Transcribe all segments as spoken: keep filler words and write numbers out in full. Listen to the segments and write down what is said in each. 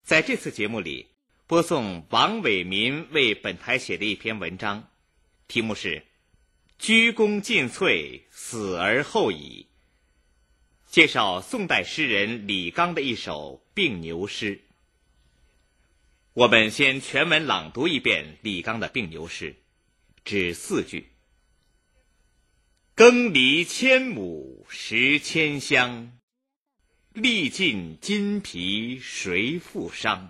在这次节目里，播送王伟民为本台写的一篇文章，题目是《鞠躬尽瘁，死而后已》，介绍宋代诗人李纲的一首病牛诗。我们先全文朗读一遍李纲的病牛诗，只四句：耕犁千亩，食千乡，历尽筋疲谁复伤？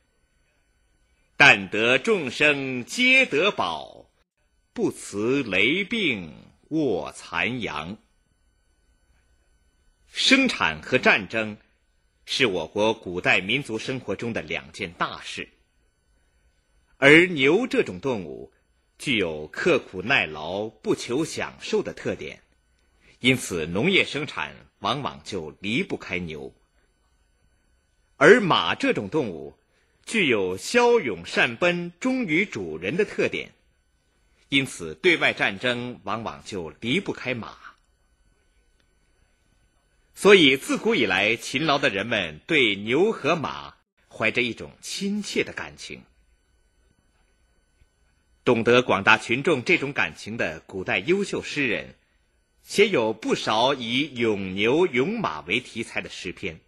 但得众生皆得饱，不辞雷病卧残阳。生产和战争是我国古代民族生活中的两件大事，而牛这种动物具有刻苦耐劳、不求享受的特点，因此农业生产往往就离不开牛。而马这种动物具有骁勇善奔、忠于主人的特点，因此对外战争往往就离不开马。所以自古以来，勤劳的人们对牛和马怀着一种亲切的感情。懂得广大群众这种感情的古代优秀诗人，写有不少以咏牛咏马为题材的诗篇。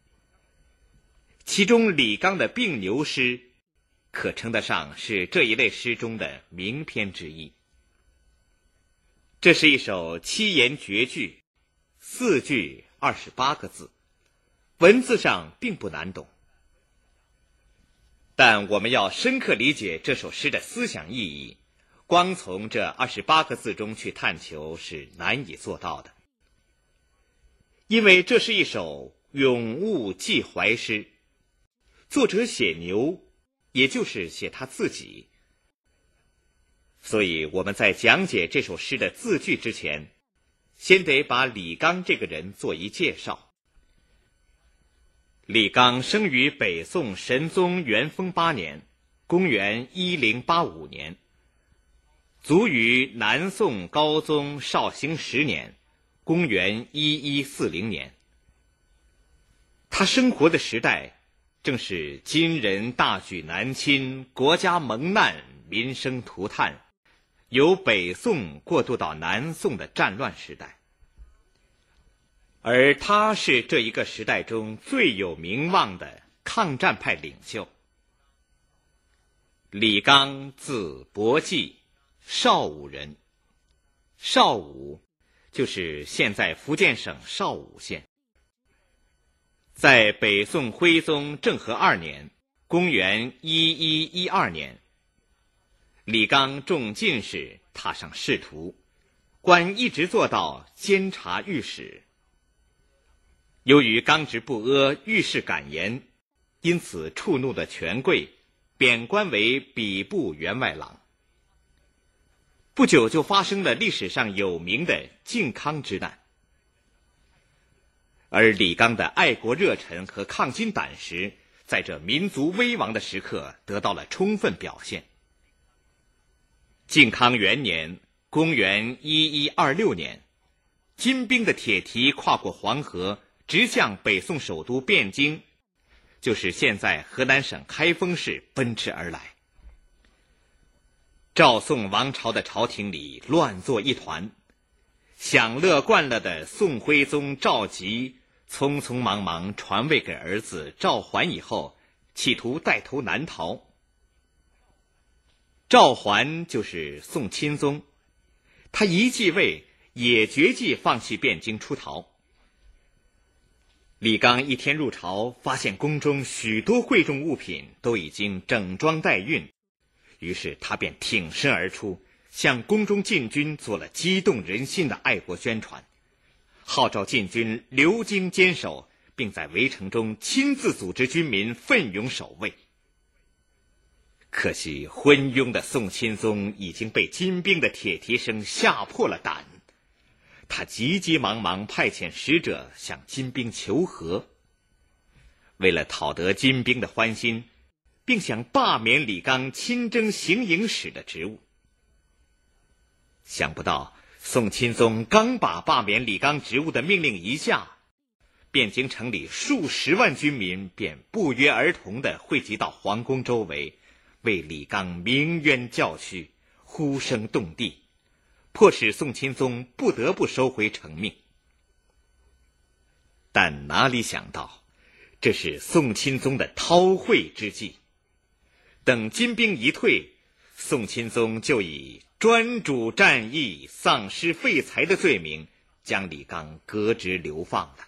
其中李纲的病牛诗可称得上是这一类诗中的名篇之一。这是一首七言绝句，四句二十八个字，文字上并不难懂，但我们要深刻理解这首诗的思想意义，光从这二十八个字中去探求是难以做到的。因为这是一首咏物寄怀诗，作者写牛，也就是写他自己。所以我们在讲解这首诗的字句之前，先得把李纲这个人做一介绍。李纲生于北宋神宗元丰八年，公元一零八五年，卒于南宋高宗绍兴十年，公元一一四零年。他生活的时代正是金人大举南侵，国家蒙难，民生涂炭，由北宋过渡到南宋的战乱时代。而他是这一个时代中最有名望的抗战派领袖。李纲字伯济，邵武人。邵武就是现在福建省邵武县。在北宋徽宗政和二年，公元一一一二年，李纲中进士，踏上仕途，官一直做到监察御史。由于刚直不阿，遇事敢言，因此触怒了权贵，贬官为笔部员外郎。不久就发生了历史上有名的靖康之难。而李纲的爱国热忱和抗金胆识，在这民族危亡的时刻得到了充分表现。靖康元年，公元一一二六年，金兵的铁蹄跨过黄河，直向北宋首都汴京，就是现在河南省开封市奔驰而来。赵宋王朝的朝廷里乱作一团，享乐惯了的宋徽宗赵佶匆匆忙忙传位给儿子赵桓以后，企图带头南逃。赵桓就是宋钦宗，他一继位也决计放弃汴京出逃。李纲一天入朝，发现宫中许多贵重物品都已经整装待运，于是他便挺身而出，向宫中禁军做了激动人心的爱国宣传，号召禁军留京坚守，并在围城中亲自组织军民奋勇守卫。可惜昏庸的宋钦宗已经被金兵的铁蹄声吓破了胆，他急急忙忙派遣使者向金兵求和。为了讨得金兵的欢心，并想罢免李纲亲征行营使的职务。想不到宋钦宗刚把罢免李纲职务的命令一下， 汴京城里数十万军民便不约而同地汇集到皇宫周围，为李纲鸣冤叫屈，呼声动地，迫使宋钦宗不得不收回成命。但哪里想到，这是宋钦宗的韬晦之计。等金兵一退，宋钦宗就以专主战役、丧失废材的罪名，将李纲革职流放了。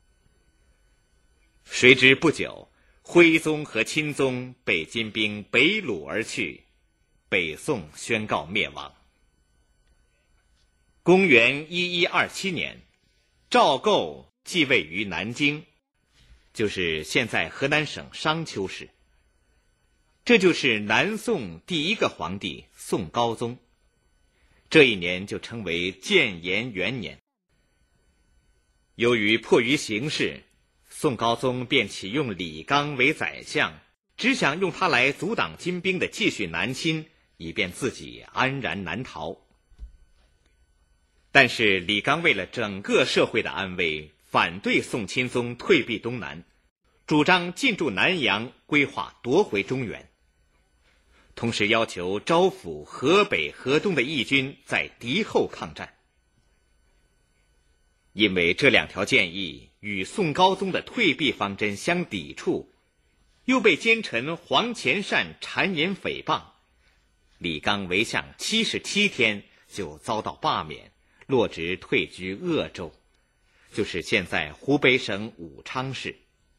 谁知不久，徽宗和钦宗被金兵北掳而去，北宋宣告灭亡。公元一一二七年，赵构继位于南京，就是现在河南省商丘市。这就是南宋第一个皇帝宋高宗，这一年就称为建炎元年。由于迫于形势，宋高宗便启用李纲为宰相，只想用他来阻挡金兵的继续南侵，以便自己安然南逃。但是李纲为了整个社会的安危，反对宋钦宗退避东南，主张进驻南阳，规划夺回中原，同时要求招抚河北、河东的义军在敌后抗战。因为这两条建议与宋高宗的退避方针相抵触，又被奸臣黄潜善谗言诽谤，李纲为相七十七天就遭到罢免，落职退居鄂州，就是现在湖北省武昌市。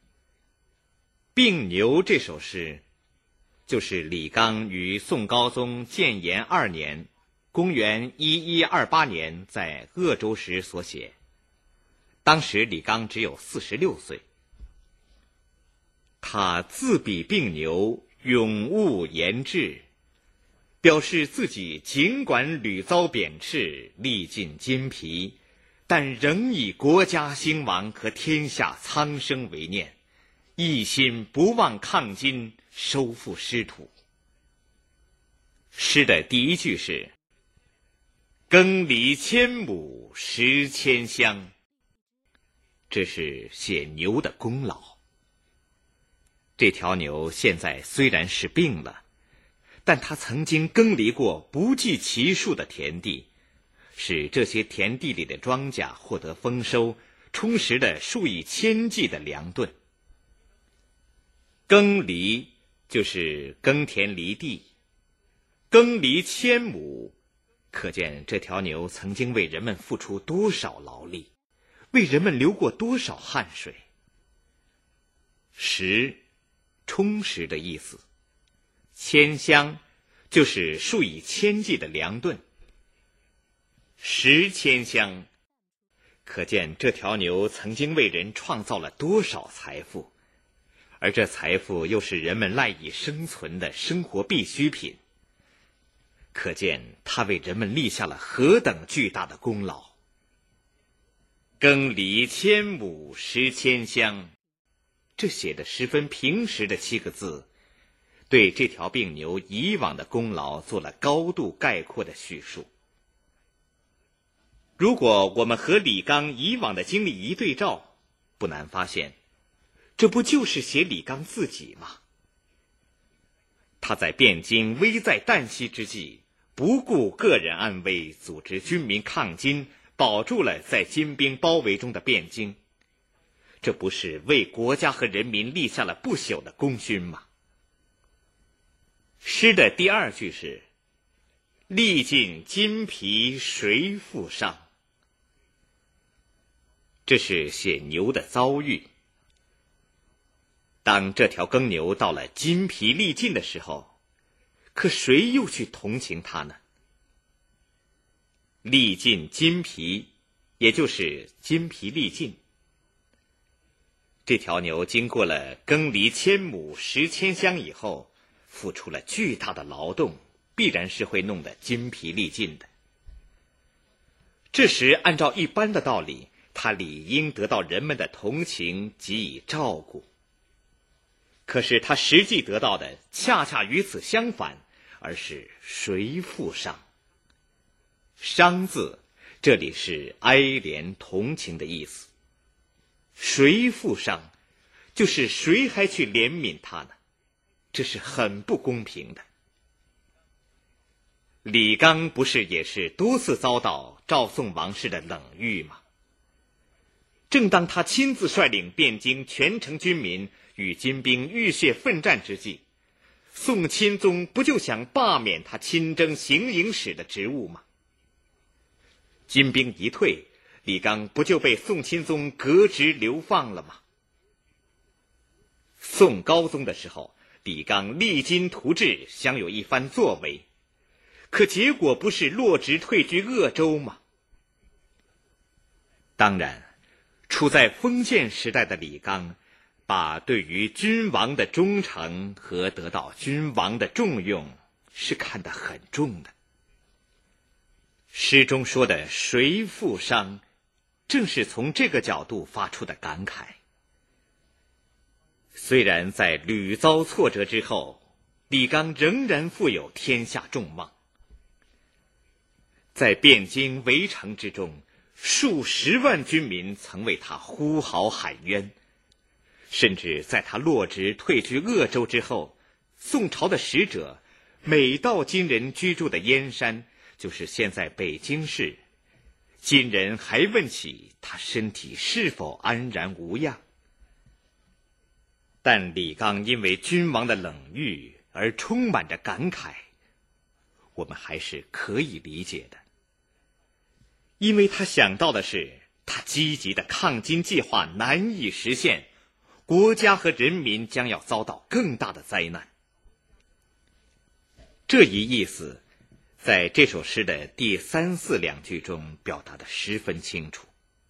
并牛这首诗，就是李纲于宋高宗建炎二年，公元一一二八年在鄂州时所写。当时李纲只有四十六岁。他自比并牛，勇悟严志，表示自己尽管屡遭贬斥，历尽筋疲，但仍以国家兴亡和天下苍生为念，一心不忘抗金，收复失土。诗的第一句是耕犁千亩，食千乡，这是写牛的功劳。这条牛现在虽然是病了，但它曾经耕犁过不计其数的田地，使这些田地里的庄稼获得丰收，充实了数以千计的粮顿。耕犁就是耕田犁地，耕犁千亩，可见这条牛曾经为人们付出多少劳力，为人们流过多少汗水。食，充实的意思。千乡，就是数以千计的粮顿。食千乡，可见这条牛曾经为人创造了多少财富，而这财富又是人们赖以生存的生活必需品，可见它为人们立下了何等巨大的功劳。耕犁千亩，食千乡，这写的十分平实的七个字，对这条病牛以往的功劳做了高度概括的叙述。如果我们和李纲以往的经历一对照，不难发现，这不就是写李纲自己吗？他在汴京危在旦夕之际，不顾个人安危，组织军民抗金，保住了在金兵包围中的汴京，这不是为国家和人民立下了不朽的功勋吗？诗的第二句是历尽筋疲谁复上，这是写牛的遭遇。当这条耕牛到了筋疲力尽的时候，可谁又去同情它呢？历尽筋疲，也就是筋疲力尽。这条牛经过了耕犁千亩，食千乡以后，付出了巨大的劳动，必然是会弄得筋疲力尽的。这时按照一般的道理，他理应得到人们的同情，给予照顾。可是他实际得到的恰恰与此相反，而是谁负伤。伤字这里是哀怜同情的意思。 谁负伤，就是谁还去怜悯他呢？这是很不公平的。李纲不是也是多次遭到赵宋王室的冷遇吗？正当他亲自率领汴京全城军民与金兵浴血奋战之际，宋钦宗不就想罢免他亲征行营使的职务吗？金兵一退，李纲不就被宋钦宗革职流放了吗？宋高宗的时候，李纲励精图治，想有一番作为，可结果不是落职退居鄂州吗？当然，处在封建时代的李纲，把对于君王的忠诚和得到君王的重用是看得很重的。诗中说的谁负伤，正是从这个角度发出的感慨。虽然在屡遭挫折之后，李纲仍然负有天下众望。在汴京围城之中，数十万军民曾为他呼号喊冤，甚至在他落职退居鄂州之后，宋朝的使者每到金人居住的燕山，就是现在北京市，金人还问起他身体是否安然无恙。但李纲因为君王的冷遇而充满着感慨，我们还是可以理解的。因为他想到的是，他积极的抗金计划难以实现，国家和人民将要遭到更大的灾难。这一意思在这首诗的第三四两句中表达得十分清楚。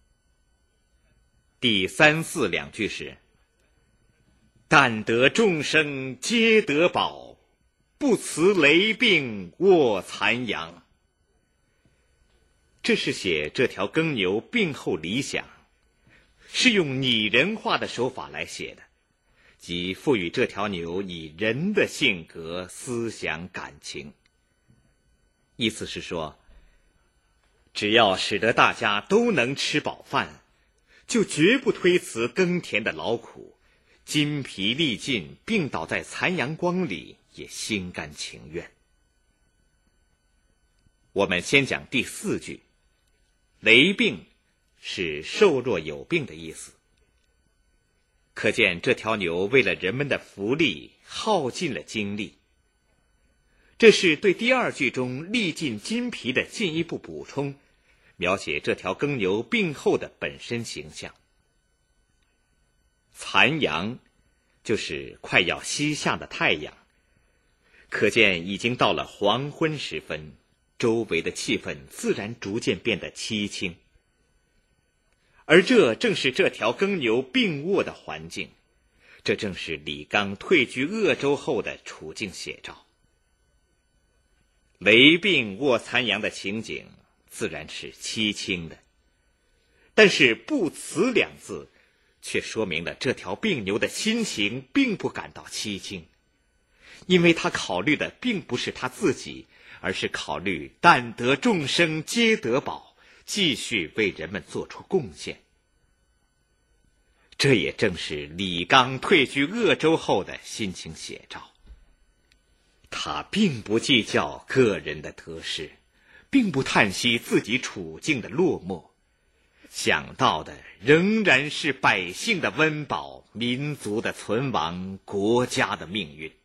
第三四两句是：但得众生皆得宝，不辞雷病卧残阳。这是写这条耕牛病后理想，是用拟人化的手法来写的，即赋予这条牛以人的性格、思想、感情。意思是说，只要使得大家都能吃饱饭，就绝不推辞耕田的劳苦，筋疲力尽病倒在残阳光里也心甘情愿。我们先讲第四句，雷病是瘦弱有病的意思。可见这条牛为了人们的福利耗尽了精力，这是对第二句中力尽筋疲的进一步补充，描写这条耕牛病后的本身形象。残阳就是快要西下的太阳，可见已经到了黄昏时分，周围的气氛自然逐渐变得凄清。而这正是这条耕牛病卧的环境，这正是李纲退居鄂州后的处境写照。雷病卧残阳的情景自然是凄清的，但是不辞两字却说明了这条病牛的心情并不感到凄清，因为他考虑的并不是他自己，而是考虑但得众生皆得宝，继续为人们做出贡献。这也正是李纲退居鄂州后的心情写照。他并不计较个人的得失，并不叹息自己处境的落寞，想到的仍然是百姓的温饱、民族的存亡、国家的命运。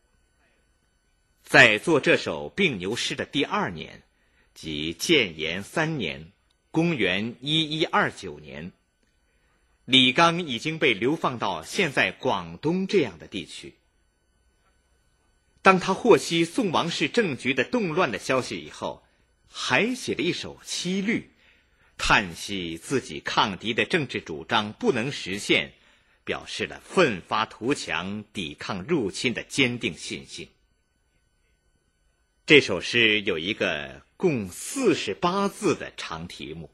在做这首病牛诗的第二年，即建炎三年，公元一一二九年，李纲已经被流放到现在广东这样的地区。当他获悉宋王室政局的动乱的消息以后，还写了一首七律，叹息自己抗敌的政治主张不能实现，表示了奋发图强、抵抗入侵的坚定信心。这首诗有一个共四十八字的长题目：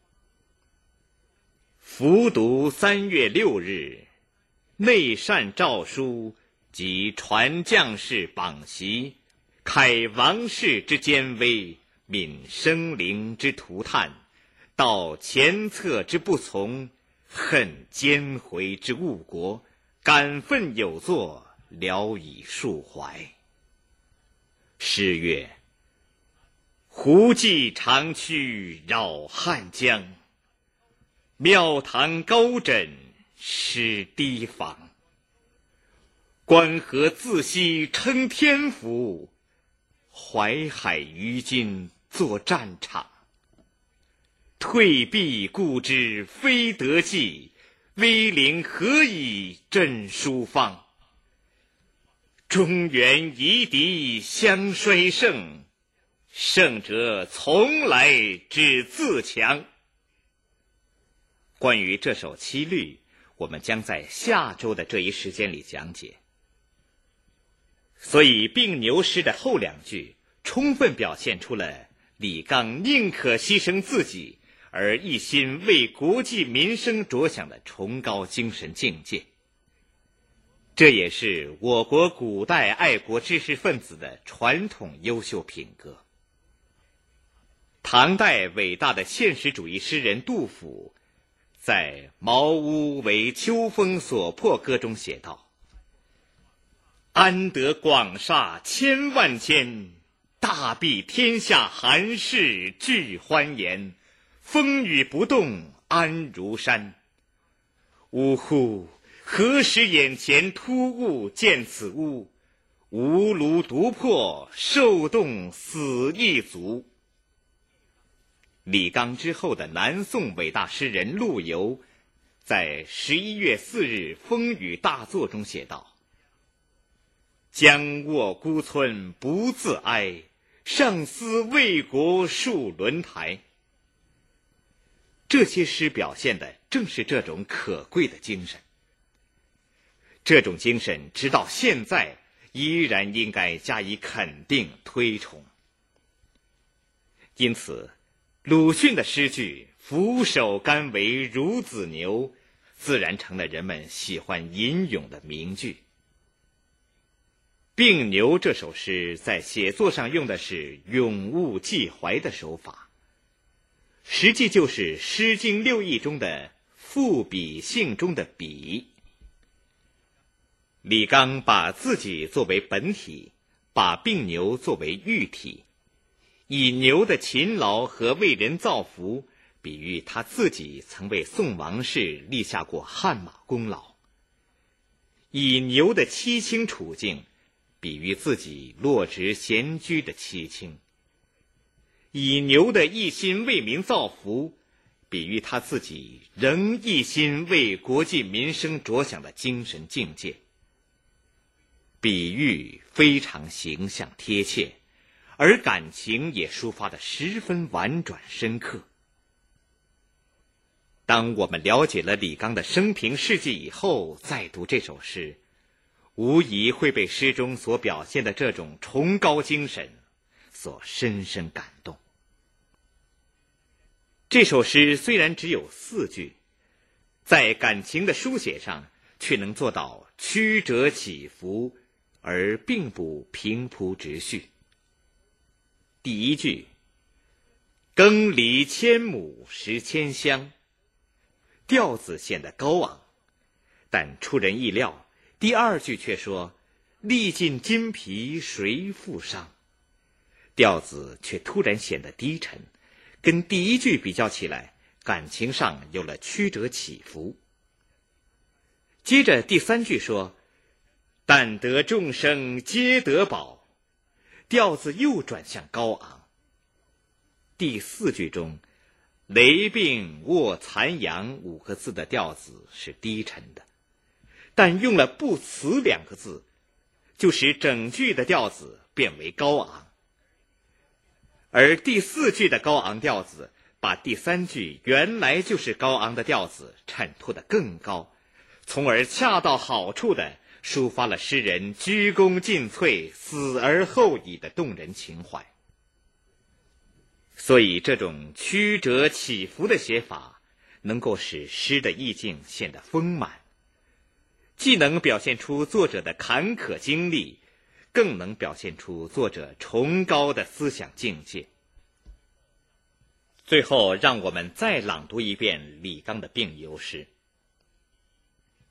伏读三月六日，内善诏书及传将士榜席，开王室之坚威，悯生灵之涂炭，道前策之不从， 恨奸回之误国，感愤有作，聊以抒怀。诗曰：胡骑长驱扰汉江，庙堂高枕失堤防。关河自西称天府，淮海于今作战场。退避故知非得计，威灵何以振书方。中原夷狄相衰盛，胜者从来只自强。关于这首七律，我们将在下周的这一时间里讲解。所以并牛诗的后两句充分表现出了李纲宁可牺牲自己而一心为国计民生着想的崇高精神境界。这也是我国古代爱国知识分子的传统优秀品格。唐代伟大的现实主义诗人杜甫在《茅屋为秋风所破歌》中写道：安得广厦千万间，大庇天下寒士俱欢颜。风雨不动安如山。呜呼！何时眼前突兀见此屋？吾庐独破，受冻死亦足。李纲之后的南宋伟大诗人陆游在十一月四日风雨大作中写道：将卧孤村不自哀，上思为国戍轮台。这些诗表现的正是这种可贵的精神。这种精神直到现在依然应该加以肯定推崇。因此鲁迅的诗句俯首甘为孺子牛自然成了人们喜欢吟咏的名句。并牛这首诗在写作上用的是咏物寄怀的手法，实际就是《诗经》六艺中的赋比兴中的比。李纲把自己作为本体，把并牛作为喻体，以牛的勤劳和为人造福比喻他自己曾为宋王室立下过汗马功劳，以牛的凄清处境比喻自己落职闲居的凄清，以牛的一心为民造福比喻他自己仍一心为国计民生着想的精神境界。比喻非常形象贴切，而感情也抒发得十分婉转深刻。当我们了解了李纲的生平事迹以后，再读这首诗，无疑会被诗中所表现的这种崇高精神所深深感动。这首诗虽然只有四句，在感情的书写上却能做到曲折起伏，而并不平铺直叙。第一句：耕犁千亩食千香，调子显得高昂，但出人意料，第二句却说历尽筋疲谁负伤，调子却突然显得低沉，跟第一句比较起来，感情上有了曲折起伏。接着第三句说但得众生皆得宝，调子又转向高昂。第四句中雷病卧残阳五个字的调子是低沉的，但用了不辞两个字，就使整句的调子变为高昂。而第四句的高昂调子把第三句原来就是高昂的调子衬托得更高，从而恰到好处地抒发了诗人鞠躬尽瘁死而后已的动人情怀。所以这种曲折起伏的写法能够使诗的意境显得丰满，既能表现出作者的坎坷经历，更能表现出作者崇高的思想境界。最后让我们再朗读一遍李纲的并牛诗。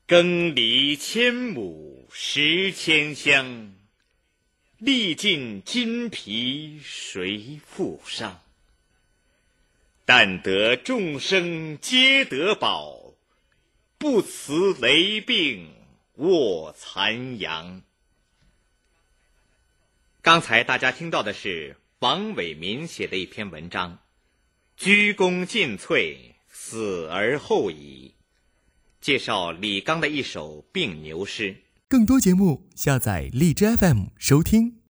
耕犁千亩食千香，历尽筋疲谁负伤？但得众生皆得宝，不辞雷病卧残阳。刚才大家听到的是王伟民写的一篇文章，鞠躬尽瘁，死而后已，介绍李纲的一首病牛诗。 更多节目下载荔枝 F M 收听。